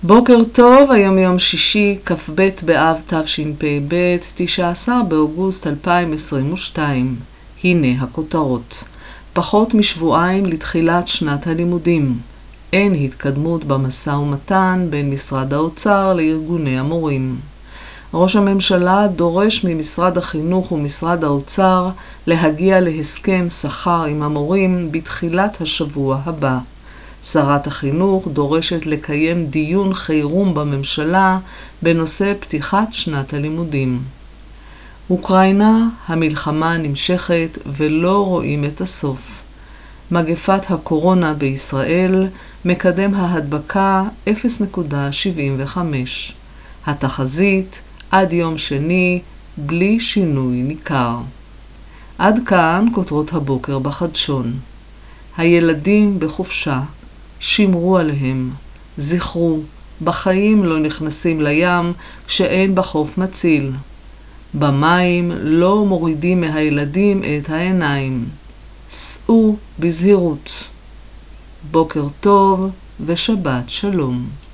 בוקר טוב, היום יום שישי, כ"ב באב תשפ"ב, 19 באוגוסט 2022. הנה הכותרות. פחות משבועיים לתחילת שנת הלימודים. אין התקדמות במשא ומתן בין משרד האוצר לארגוני המורים. ראש הממשלה דורש ממשרד החינוך ומשרד האוצר להגיע להסכם שכר עם המורים בתחילת השבוע הבא. שרת החינוך דורשת לקיים דיון חירום בממשלה בנושא פתיחת שנת הלימודים. אוקראינה, המלחמה נמשכת ולא רואים את הסוף. מגפת הקורונה בישראל, מקדם ההדבקה 0.75. התחזית עד יום שני בלי שינוי ניכר. עד כאן כותרות הבוקר בחדשון. הילדים בחופשה. שמרו עליהם, זכרו, בחיים לא נכנסים לים כשאין בחוף מציל. במים לא מורידים מהילדים את העיניים. סעו בזהירות. בוקר טוב ושבת שלום.